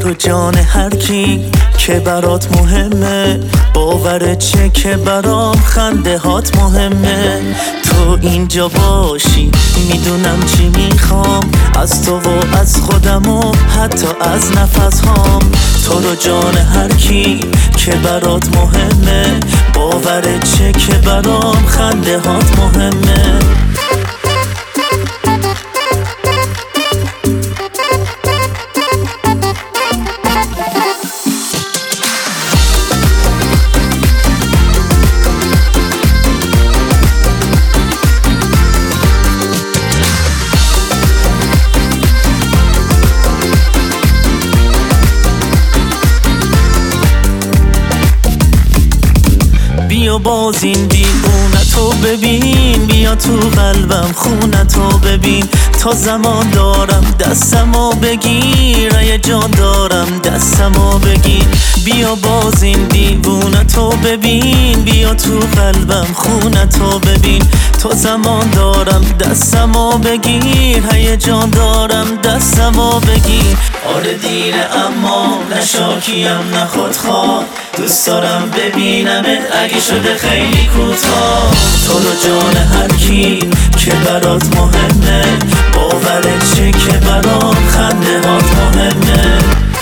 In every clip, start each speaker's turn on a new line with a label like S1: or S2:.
S1: رو جان هر کی که برات مهمه، باورت چه که برام خنده هات مهمه. تو اینجا باشی میدونم چی میخوام، از تو و از خودم و حتی از نفس هام. تو رو جان هر کی که برات مهمه، باورت چه که برام خنده هات مهمه. بیا باز این دیوونتو ببین، بیا تو قلبم خونتو ببین. تا زمان دارم دستمو بگیر، یه جان دارم دستمو بگیر. بیا باز این دیوونتو ببین، بیا تو قلبم خونتو ببین. تا زمان دارم دستمو بگیر، یه جان دارم دستمو بگیر. آره دیره اما نشاکیم نه خودخواه، دوست دارم ببینمت اگه شده خیلی کوتاه. تو رو جان هر کی که برات مهمه، باورت چه که برام خنده هات مهمه.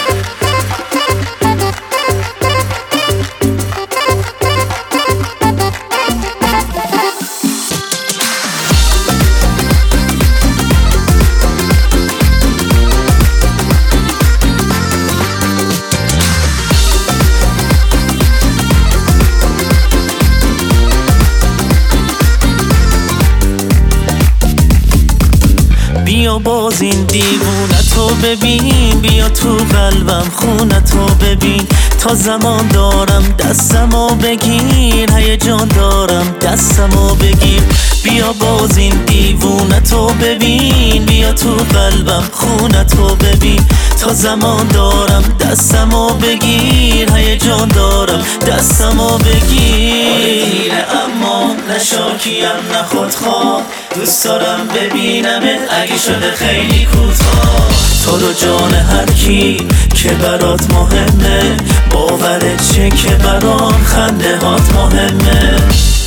S1: بیا باز این دیوونتو ببین، بیا تو قلبم خونتو ببین. تا زمان دارم دستمو بگیر، یه جان دارم دستمو بگیر. بیا باز این دیوونتو ببین، بیا تو قلبم خونتو ببین. تا زمان دارم دستمو بگیر، یه جان دارم دستمو بگیر. اما نشاکیم نه خودخواه، دوست دارم ببینمت اگه شده خیلی کوتاه. تو رو جان هر کی که برات مهمه، باورت چه که برام خنده هات مهمه.